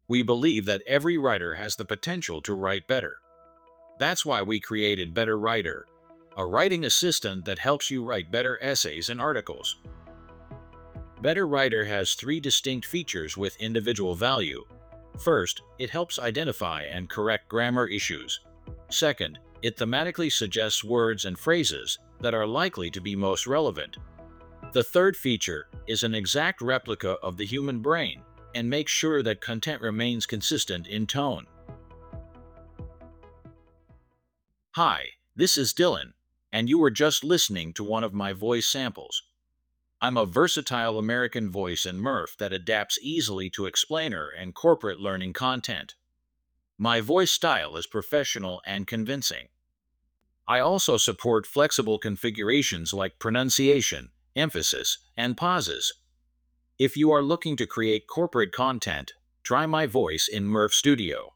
We believe that every writer has the potential to write better. That's why we created Better Writer, a writing assistant that helps you write better essays and articles. Better Writer has three distinct features with individual value. First, it helps identify and correct grammar issues. Second, it thematically suggests words and phrases that are likely to be most relevant. The third feature is an exact replica of the human brain and makes sure that content remains consistent in tone. Hi, this is Dylan, and you were just listening to one of my voice samples. I'm a versatile American voice in Murph that adapts easily to explainer and corporate learning content. My voice style is professional and convincing. I also support flexible configurations like pronunciation, emphasis, and pauses. If you are looking to create corporate content, try my voice in Murph Studio.